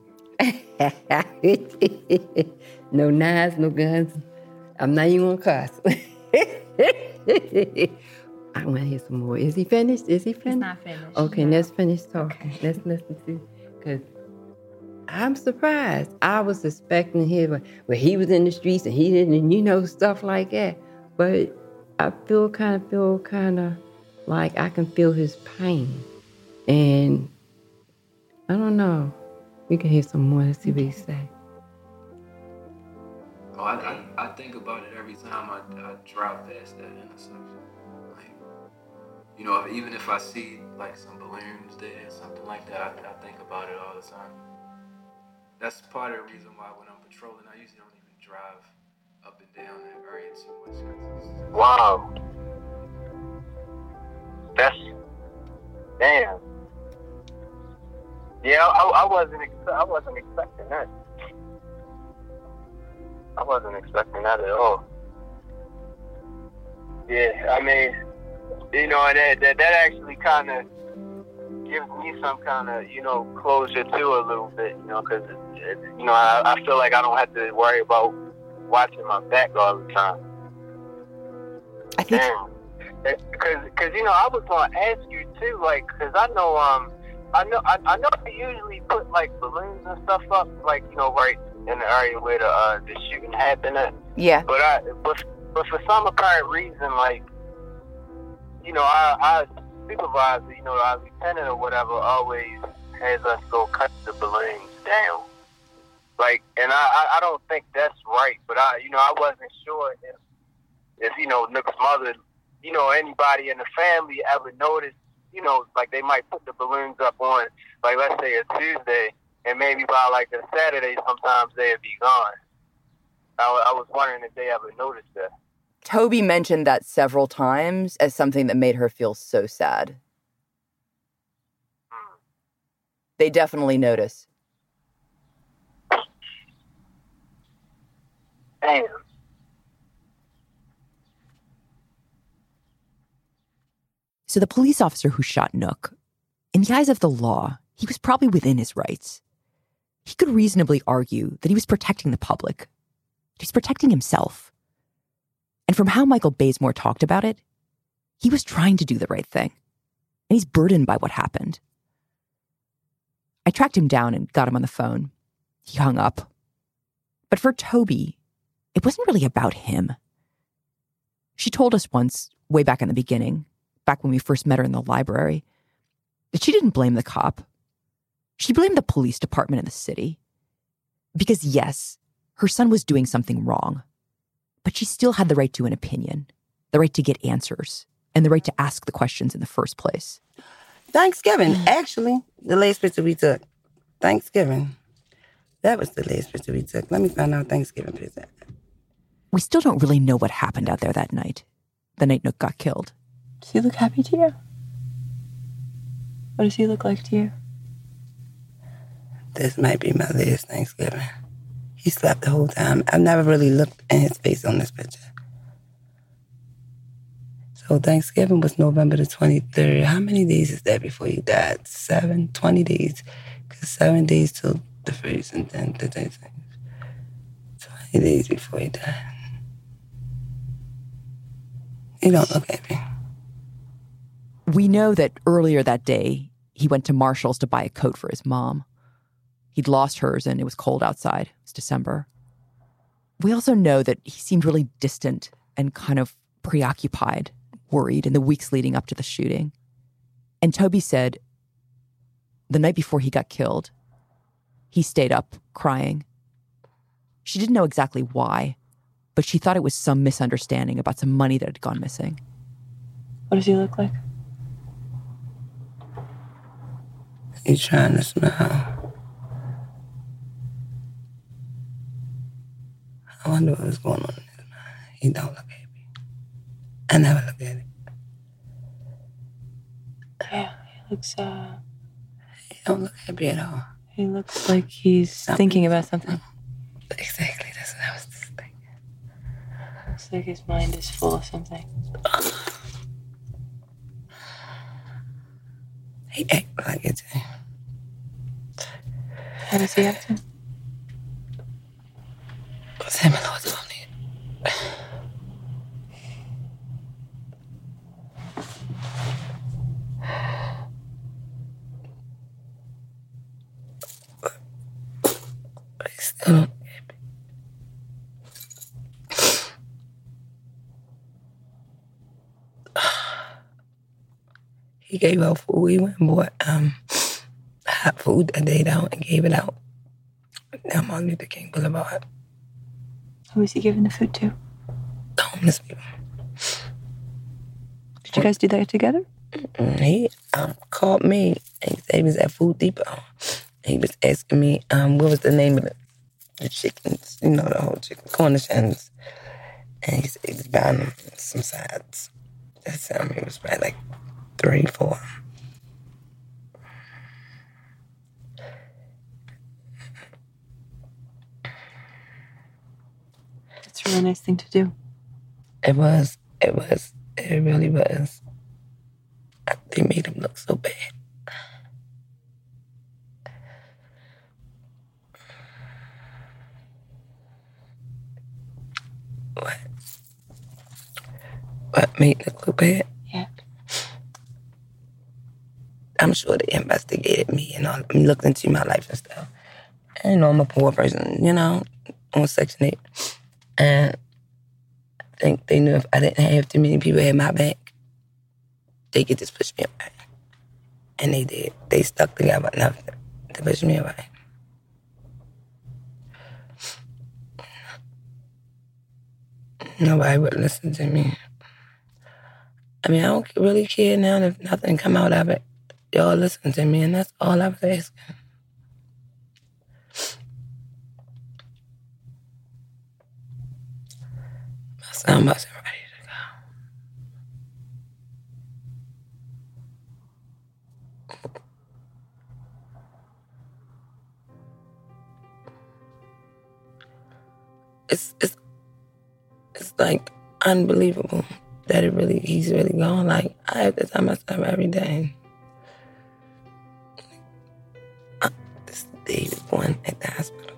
No knives, no guns. I'm not even gonna cuss. I want to hear some more. Is he finished? He's not finished. Okay, let's finish talking. Okay. Let's listen to, because I'm surprised. I was expecting him, well, he was in the streets and he didn't, you know, stuff like that. But I feel kind of like I can feel his pain. And I don't know. We can hear some more. Let's see what he say. Oh, I think about it every time I drive past that intersection. Like, you know, even if I see like some balloons there, something like that, I think about it all the time. That's part of the reason why when I'm patrolling, I usually don't even drive up and down that area too much. Wow. That's, damn. Yeah, I wasn't expecting that. I wasn't expecting that at all. Yeah, I mean, you know, that actually kind of gives me some kind of, you know, closure too a little bit, you know, because, you know, I feel like I don't have to worry about watching my back all the time. I think... Because, you know, I was going to ask you too, like, because I know they usually put, like, balloons and stuff up, like, you know, right in the area where the shooting happened at. Yeah. But for some apparent reason, like, you know, our supervisor, you know, our lieutenant or whatever, always has us go cut the balloons down. Like, and I don't think that's right, but I wasn't sure if you know, Nook's mother, you know, anybody in the family ever noticed, you know, like they might put the balloons up on, like, let's say a Tuesday, and maybe by like a Saturday, sometimes they'd be gone. I was wondering if they ever noticed that. Toby mentioned that several times as something that made her feel so sad. They definitely notice. Damn. So the police officer who shot Nook, in the eyes of the law, he was probably within his rights. He could reasonably argue that he was protecting the public. That he was protecting himself. And from how Michael Bazemore talked about it, he was trying to do the right thing. And he's burdened by what happened. I tracked him down and got him on the phone. He hung up. But for Toby, it wasn't really about him. She told us once, way back in the beginning, back when we first met her in the library, that she didn't blame the cop. She blamed the police department in the city. Because yes, her son was doing something wrong, but she still had the right to an opinion, the right to get answers, and the right to ask the questions in the first place. Thanksgiving, actually, the last picture we took. Thanksgiving. That was the last picture we took. Let me find out Thanksgiving picture. We still don't really know what happened out there that night, the night Nook got killed. Does he look happy to you? What does he look like to you? This might be my last Thanksgiving. He slept the whole time. I've never really looked in his face on this picture. So Thanksgiving was November the 23rd. How many days is that before he died? 20 days. Because 7 days till the first and then the 20 days before he died. He don't look happy. We know that earlier that day, he went to Marshall's to buy a coat for his mom. He'd lost hers and it was cold outside. It was December. We also know that he seemed really distant and kind of preoccupied, worried in the weeks leading up to the shooting. And Toby said the night before he got killed, he stayed up crying. She didn't know exactly why, but she thought it was some misunderstanding about some money that had gone missing. What does he look like? He's trying to smile. I wonder what was going on in his mind. He don't look happy. I never look at it. Yeah, he looks, He don't look happy at all. he looks like he's thinking about something. Exactly, that's what I was just thinking. Looks like his mind is full of something. He act like it. How does he act? Sam and Lord's on it. But he still don't get me. He gave out food. He went and bought hot food that day down and gave it out down Martin Luther King Boulevard. Who is he giving the food to? The homeless people. Did you guys do that together? He called me and he said he was at Food Depot. He was asking me what was the name of the chickens, you know, the whole chicken Cornishans. And he said he was buying them some sides. That's it was probably like 3, 4. It's a really nice thing to do. It really was. They made him look so bad. What made him look bad? Yeah. I'm sure they investigated me and all, looked into my life and stuff. I'm a poor person, on Section 8. And I think they knew if I didn't have too many people had my back, they could just push me away. And they did. They stuck together enough to push me away. Nobody would listen to me. I mean, I don't really care now if nothing come out of it. Y'all listen to me, and that's all I was asking. My son wasn't ready to go. It's like unbelievable that he's really gone. Like, I have to tell myself every day. This day he was born at the hospital.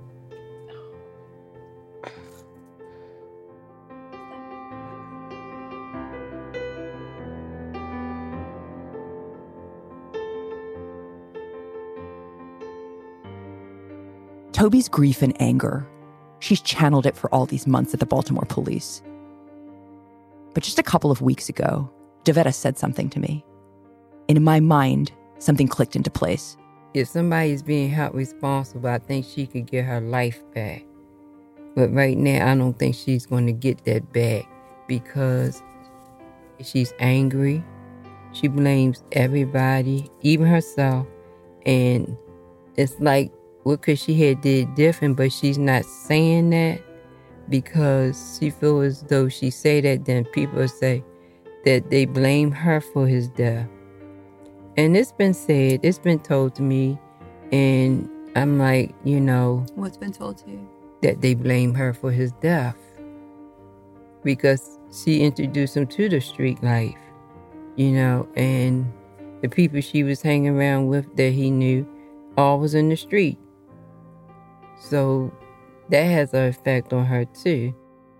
Toby's grief and anger, she's channeled it for all these months at the Baltimore police. But just a couple of weeks ago, Devetta said something to me. And in my mind, something clicked into place. If somebody's being held responsible, I think she could get her life back. But right now, I don't think she's going to get that back because she's angry. She blames everybody, even herself. And it's like, what could she have did different? But she's not saying that because she feels as though she say that, then people say that they blame her for his death. And it's been said, it's been told to me, and I'm like, What's been told to you? That they blame her for his death because she introduced him to the street life, and the people she was hanging around with that he knew all was in the street. So that has an effect on her too.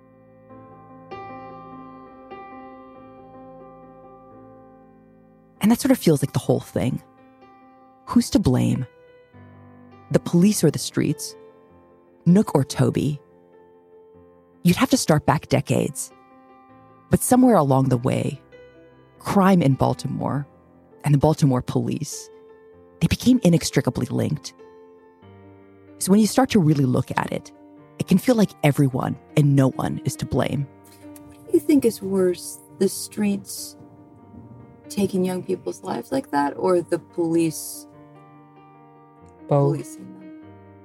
And that sort of feels like the whole thing. Who's to blame? The police or the streets? Nook or Toby? You'd have to start back decades. But somewhere along the way, crime in Baltimore and the Baltimore police, they became inextricably linked. So when you start to really look at it, it can feel like everyone and no one is to blame. What do you think is worse, the streets taking young people's lives like that, or the police policing them?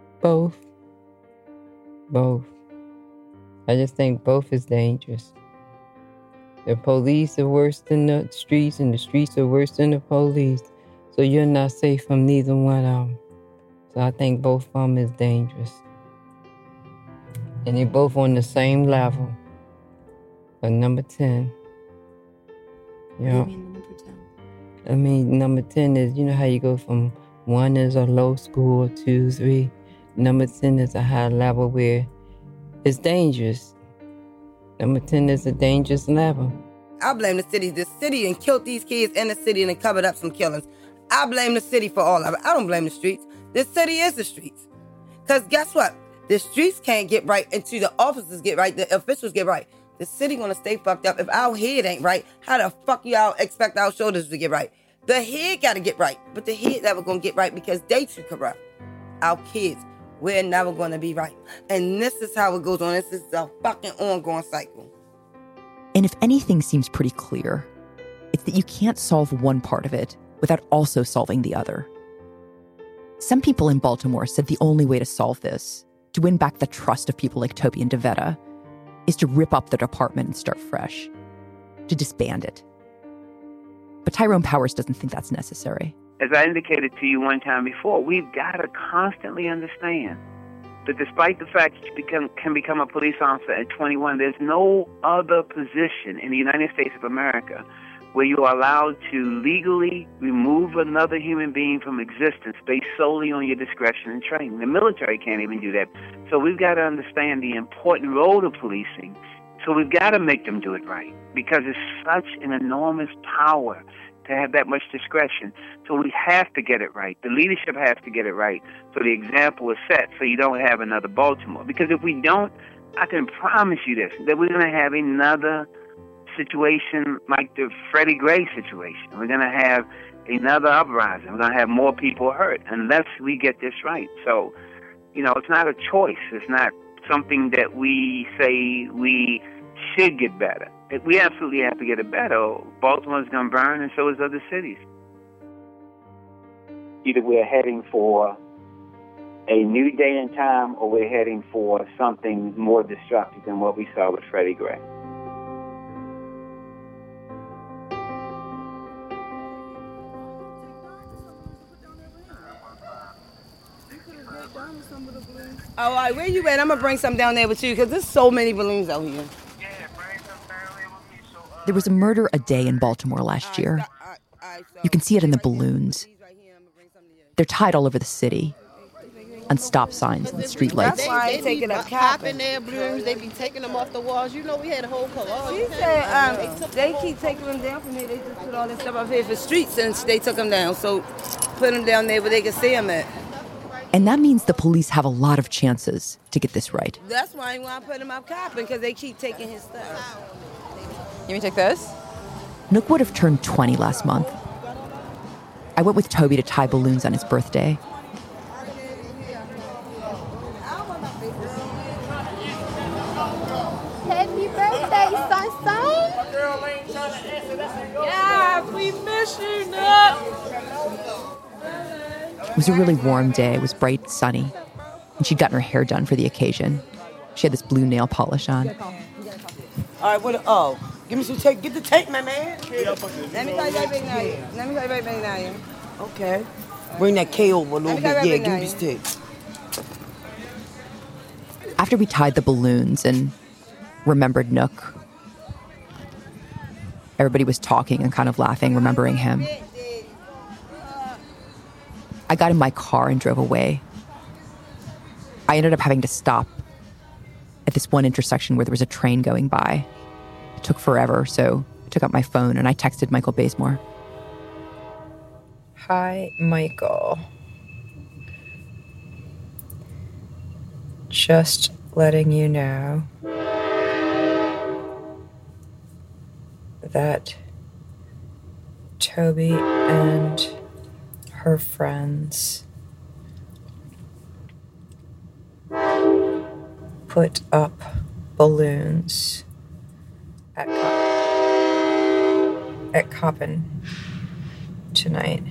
Both. I just think both is dangerous. The police are worse than the streets, and the streets are worse than the police. So you're not safe from neither one of them. So I think both of them is dangerous. And they both on the same level. But number 10. What do you mean number 10? I mean, number 10 is, how you go from 1 is a low school, 2, 3. Number 10 is a high level where it's dangerous. Number 10 is a dangerous level. I blame the city. The city and killed these kids in the city and then covered up some killings. I blame the city for all of it. I don't blame the streets. The city is the streets. Because guess what? The streets can't get right until the officers get right, the officials get right. The city gonna stay fucked up. If our head ain't right, how the fuck y'all expect our shoulders to get right? The head gotta get right, but the head never gonna get right because they too corrupt. Our kids, we're never gonna be right. And this is how it goes on. This is a fucking ongoing cycle. And if anything seems pretty clear, it's that you can't solve one part of it without also solving the other. Some people in Baltimore said the only way to solve this, to win back the trust of people like Toby and Devetta, is to rip up the department and start fresh, to disband it. But Tyrone Powers doesn't think that's necessary. As I indicated to you one time before, we've got to constantly understand that despite the fact that you can become a police officer at 21, there's no other position in the United States of America where you are allowed to legally remove another human being from existence based solely on your discretion and training. The military can't even do that. So we've got to understand the important role of policing. So we've got to make them do it right because it's such an enormous power to have that much discretion. So we have to get it right. The leadership has to get it right so the example is set so you don't have another Baltimore. Because if we don't, I can promise you this, that we're going to have another situation like the Freddie Gray situation. We're going to have another uprising. We're going to have more people hurt unless we get this right. So, it's not a choice. It's not something that we say we should get better. We absolutely have to get it better. Baltimore's going to burn, and so is other cities. Either we're heading for a new day and time, or we're heading for something more destructive than what we saw with Freddie Gray. All right, where you at? I'm going to bring some down there with you because there's so many balloons out here. There was a murder a day in Baltimore last year. You can see it in the balloons. They're tied all over the city, on stop signs and street lights. That's why I ain't taking up popping their balloons. They be taking them off the walls. We had a whole collage. She said they keep taking them down from here. They just put all this stuff up here for streets, and they took them down. So put them down there where they can see them at. And that means the police have a lot of chances to get this right. That's why I want to put them up copping, because they keep taking his stuff. You want to take this? Nook would have turned 20 last month. I went with Toby to tie balloons on his birthday. Happy birthday, son. Yeah, we miss you, Nook. It was a really warm day. It was bright, sunny. And she'd gotten her hair done for the occasion. She had this blue nail polish on. All right, give me some tape. Get the tape, my man. Let me tell you right now. Okay. Bring that K over a little bit. Yeah, give me this tape. After we tied the balloons and remembered Nook, everybody was talking and kind of laughing, remembering him. I got in my car and drove away. I ended up having to stop at this one intersection where there was a train going by. It took forever, so I took out my phone and I texted Michael Bazemore. Hi, Michael. Just letting you know that Toby and her friends put up balloons at Coppin tonight.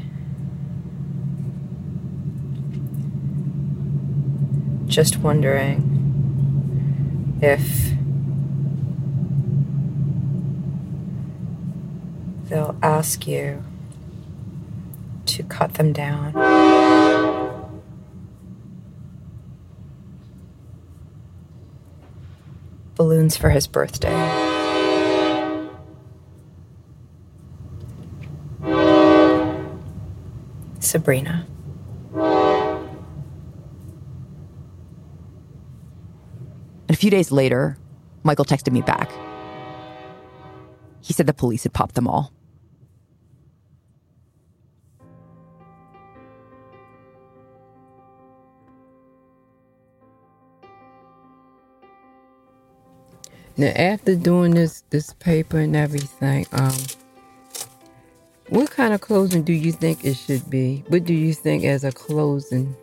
Just wondering if they'll ask you to cut them down. Balloons for his birthday. Sabrina. And a few days later, Michael texted me back. He said the police had popped them all. Now, after doing this paper and everything, what kind of closing do you think it should be? What do you think as a closing?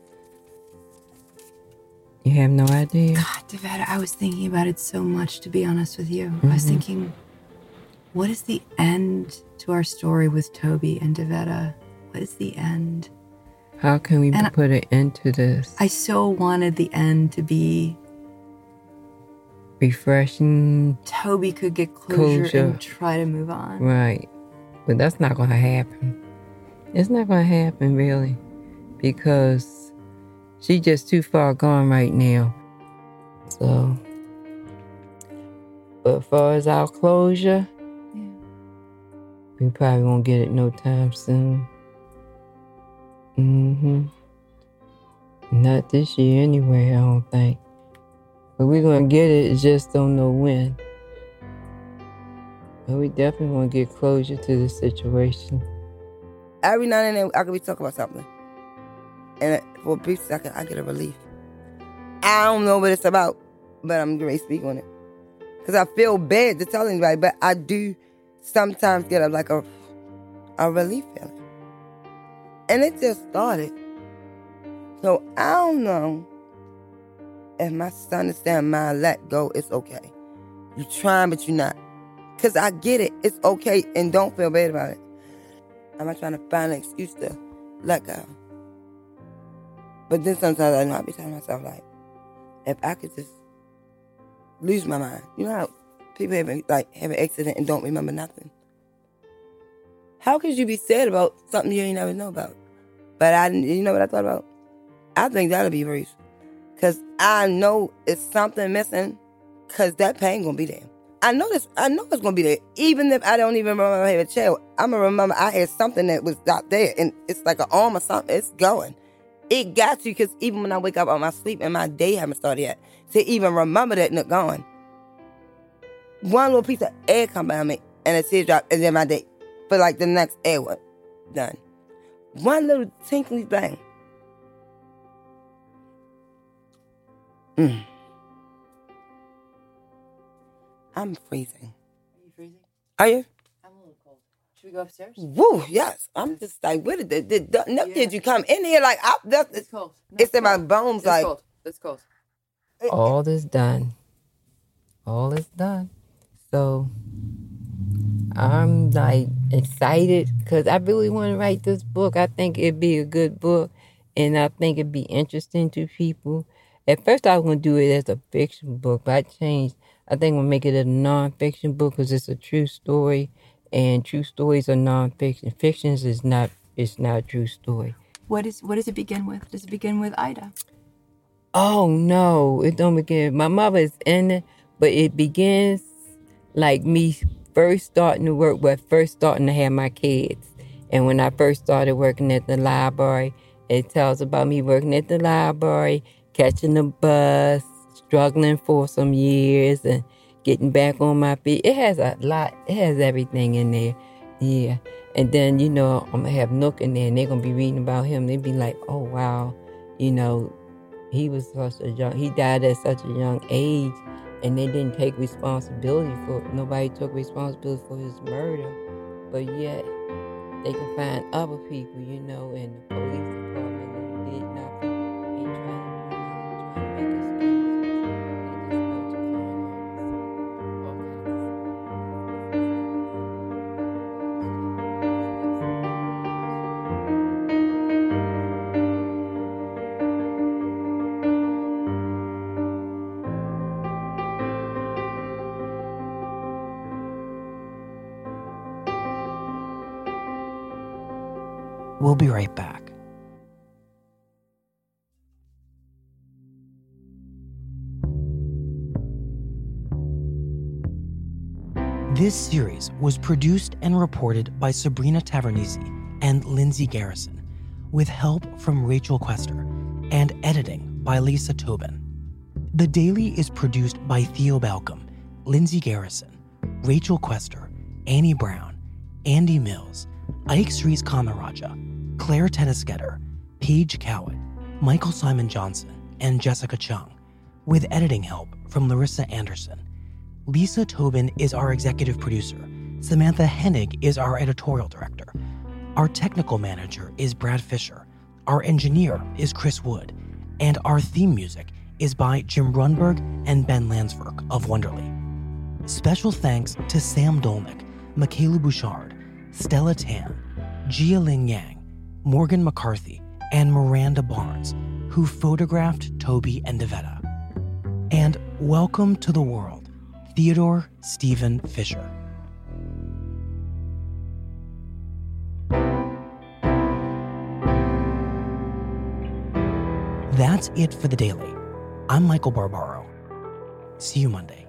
You have no idea? God, Devetta, I was thinking about it so much, to be honest with you. I was thinking, what is the end to our story with Toby and Devetta? What is the end? How can we put an end to this? I so wanted the end to be refreshing. Toby could get closure and try to move on. Right. But that's not going to happen. It's not going to happen, really. Because she's just too far gone right now. So, but as far as our closure, we probably won't get it no time soon. Not this year anyway, I don't think. But we're going to get it, just don't know when. But we definitely want to get closure to the situation. Every now and then, I could be talking about something. And for a brief second, I get a relief. I don't know what it's about, but I'm going to speak on it. Because I feel bad to tell anybody, but I do sometimes get a relief feeling. And it just started. So I don't know if my son is saying, "Ma, let go, it's okay. You're trying, but you're not." Because I get it. It's okay, and don't feel bad about it. I'm not trying to find an excuse to let go. But then sometimes I know I be telling myself, like, if I could just lose my mind. You know how people have an accident and don't remember nothing? How could you be sad about something you ain't never know about? But you know what I thought about? I think that'll be worse. Because I know it's something missing, because that pain going to be there. I know it's going to be there. Even if I don't even remember I had a child, I'm going to remember I had something that was out there. And it's like an arm or something. It's going. It got you, because even when I wake up out of my sleep and my day haven't started yet, to even remember that not going. One little piece of air come by me and a teardrop, and then my day, for like the next hour, done. One little tinkly bang. I'm freezing. Are you freezing? Are you? I'm a little cold. Should we go upstairs? Woo, yes. I'm just like, where did you come in here? Like, it's cold. No, it's in my bones. It's like, cold. It's cold. All is done. All is done. So I'm like excited because I really want to write this book. I think it'd be a good book, and I think it'd be interesting to people. At first, I was going to do it as a fiction book, but I changed. I think we'll make it a non-fiction book because it's a true story, and true stories are non-fiction. Fictions is not. It's not a true story. What does it begin with? Does it begin with Ida? Oh no, it don't begin. My mother is in it, but it begins like me first starting to work, but first starting to have my kids. And when I first started working at the library, it tells about me working at the library, catching the bus, struggling for some years, and getting back on my feet. It has a lot. It has everything in there. Yeah. And then, I'm going to have Nook in there, and they're going to be reading about him. They'd be like, oh, wow, he died at such a young age, and they didn't take responsibility for it. Nobody took responsibility for his murder. But yet, they can find other people, in the police department that did nothing. Ain't trying to make We'll be right back. This series was produced and reported by Sabrina Tavernese and Lindsay Garrison, with help from Rachel Quester and editing by Lisa Tobin. The Daily is produced by Theo Balcom, Lindsay Garrison, Rachel Quester, Annie Brown, Andy Mills, Ike Sries Kamaraja, Claire Tennisgetter, Paige Cowett, Michael Simon Johnson, and Jessica Chung, with editing help from Larissa Anderson. Lisa Tobin is our executive producer. Samantha Hennig is our editorial director. Our technical manager is Brad Fisher. Our engineer is Chris Wood. And our theme music is by Jim Brunberg and Ben Landsverk of Wonderly. Special thanks to Sam Dolnick, Michaela Bouchard, Stella Tan, Jia Ling Yang, Morgan McCarthy, and Miranda Barnes, who photographed Toby and Devetta. And welcome to the world, Theodore Stephen Fisher. That's it for The Daily. I'm Michael Barbaro. See you Monday.